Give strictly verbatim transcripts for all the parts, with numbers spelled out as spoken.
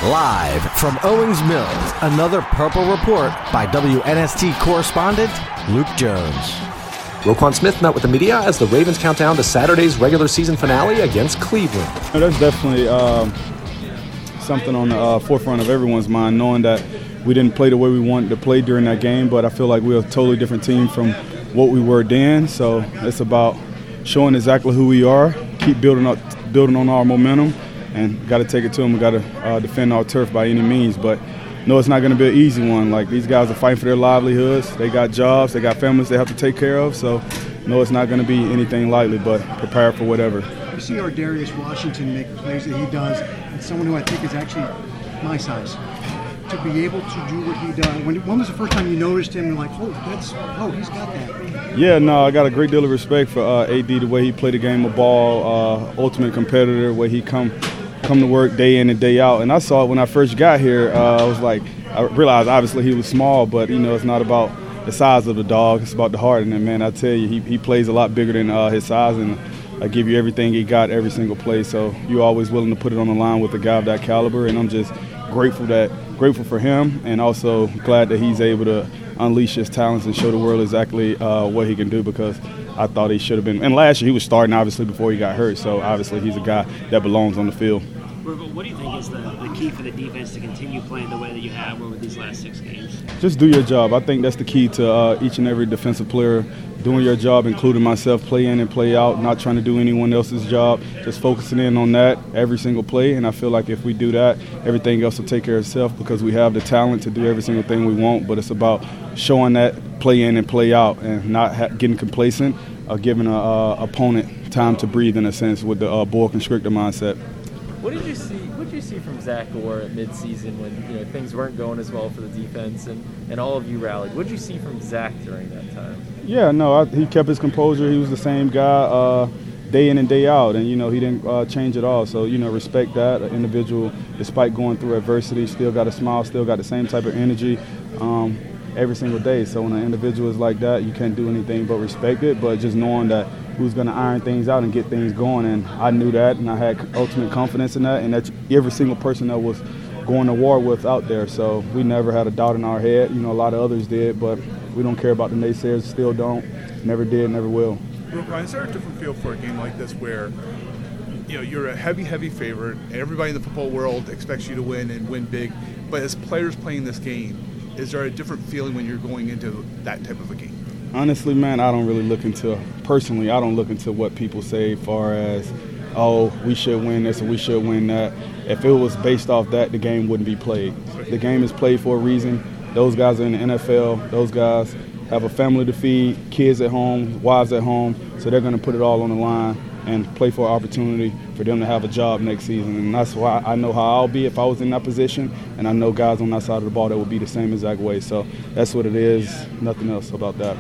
Live from Owings Mills, another Purple Report by W N S T correspondent Luke Jones. Roquan Smith met with the media as the Ravens count down to Saturday's regular season finale against Cleveland. That's definitely um, something on the uh, forefront of everyone's mind, knowing that we didn't play the way we wanted to play during that game, but I feel like we're a totally different team from what we were then. So it's about showing exactly who we are, keep building up, building on our momentum, and got to take it to them. We got to uh, defend our turf by any means. But no, it's not going to be an easy one. Like, these guys are fighting for their livelihoods. They got jobs. They got families they have to take care of. So no, it's not going to be anything lightly, but prepare for whatever. You see our Darius Washington make plays that he does, and someone who I think is actually my size. To be able to do what he does. When, when was the first time you noticed him and like, oh, that's, oh, he's got that? Yeah, no, I got a great deal of respect for uh, A D, the way he played the game of ball, uh, ultimate competitor, where he come come to work day in and day out. And I saw it when I first got here. Uh, I was like, I realized obviously he was small, but, you know, it's not about the size of the dog. It's about the heart. And, man, I tell you, he, he plays a lot bigger than uh, his size, and I give you everything he got every single play. So you're always willing to put it on the line with a guy of that caliber, and I'm just grateful that grateful for him, and also glad that he's able to unleash his talents and show the world exactly uh, what he can do, because I thought he should have been. And last year he was starting, obviously, before he got hurt, so obviously he's a guy that belongs on the field. What do you think is the, the key for the defense to continue playing the way that you have over these last six games? Just do your job. I think that's the key to uh, each and every defensive player doing your job, including myself, play in and play out, not trying to do anyone else's job, just focusing in on that every single play. And I feel like if we do that, everything else will take care of itself, because we have the talent to do every single thing we want. But it's about showing that play in and play out, and not ha- getting complacent or giving an uh, opponent time to breathe, in a sense, with the uh, ball constrictor mindset. What did you see? What did you see from Zach Gore at midseason when, you know, things weren't going as well for the defense, and, and all of you rallied? What did you see from Zach during that time? Yeah, no, I, he kept his composure. He was the same guy uh, day in and day out, and you know he didn't uh, change at all. So you know, respect that. An individual, despite going through adversity, still got a smile, still got the same type of energy um, every single day. So when an individual is like that, you can't do anything but respect it. But just knowing that who's going to iron things out and get things going. And I knew that, and I had ultimate confidence in that, and that's every single person that was going to war with out there. So we never had a doubt in our head. You know, a lot of others did, but we don't care about the naysayers, still don't, never did, never will. Roquan, is there a different feel for a game like this where, you know, you're a heavy, heavy favorite, and everybody in the football world expects you to win and win big, but as players playing this game, is there a different feeling when you're going into that type of a game? Honestly, man, I don't really look into, personally, I don't look into what people say as far as, oh, we should win this or we should win that. If it was based off that, the game wouldn't be played. The game is played for a reason. Those guys are in the N F L. Those guys have a family to feed, kids at home, wives at home, so they're going to put it all on the line and play for an opportunity for them to have a job next season. And that's why I know how I'll be if I was in that position, and I know guys on that side of the ball that would be the same exact way. So that's what it is, nothing else about that.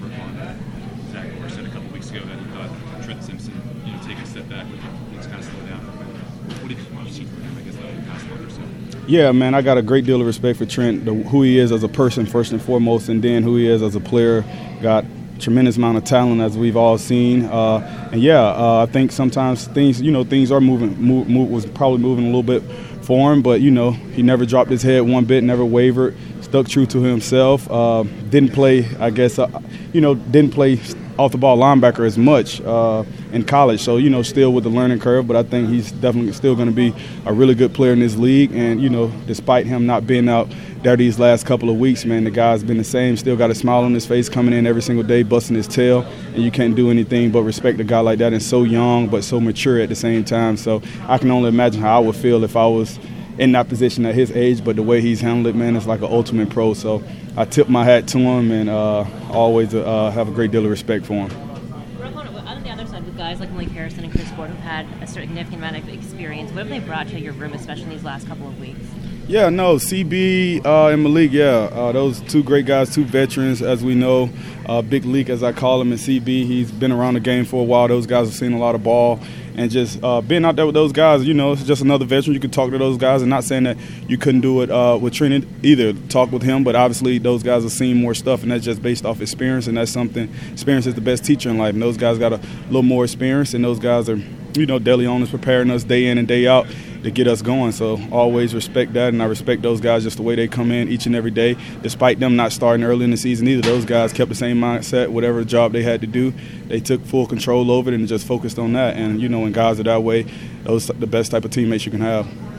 Zach Gore said a couple weeks ago that he thought Trent Simpson, you know, taking a step back, things kind of slow down. What did you see from him, I guess, the past month or so? Yeah, man, I got a great deal of respect for Trent, the, who he is as a person first and foremost, and then who he is as a player. Got tremendous amount of talent, as we've all seen, uh, and yeah, uh, I think sometimes things, you know, things are moving. Move, move, was probably moving a little bit for him, but you know, he never dropped his head one bit, never wavered, stuck true to himself. Uh, didn't play, I guess, uh, you know, didn't play off the ball linebacker as much uh, in college, so you know, still with the learning curve. But I think he's definitely still going to be a really good player in this league. And you know, despite him not being out there these last couple of weeks, man, the guy's been the same. Still got a smile on his face, coming in every single day, busting his tail. And you can't do anything but respect a guy like that, and so young but so mature at the same time. So I can only imagine how I would feel if I was in that position at his age. But the way he's handled it, man, it's like an ultimate pro. So I tip my hat to him, and uh, always uh, have a great deal of respect for him. On the other side, with guys like Malik Harrison and Chris Ford, who've had a significant amount of experience, what have they brought to your room, especially in these last couple of weeks? Yeah, no, C B uh, and Malik, yeah, uh, those two great guys, two veterans, as we know. Uh, Big Leak, as I call him, and C B, he's been around the game for a while. Those guys have seen a lot of ball. And just uh, being out there with those guys, you know, it's just another veteran. You can talk to those guys, and not saying that you couldn't do it uh, with Trent either, talk with him, but obviously those guys have seen more stuff, and that's just based off experience, and that's something, experience is the best teacher in life, and those guys got a little more experience, and those guys are you know, De Leon is preparing us day in and day out to get us going. So always respect that, and I respect those guys just the way they come in each and every day. Despite them not starting early in the season either, those guys kept the same mindset. Whatever job they had to do, they took full control over it and just focused on that. And, you know, when guys are that way, those are the best type of teammates you can have.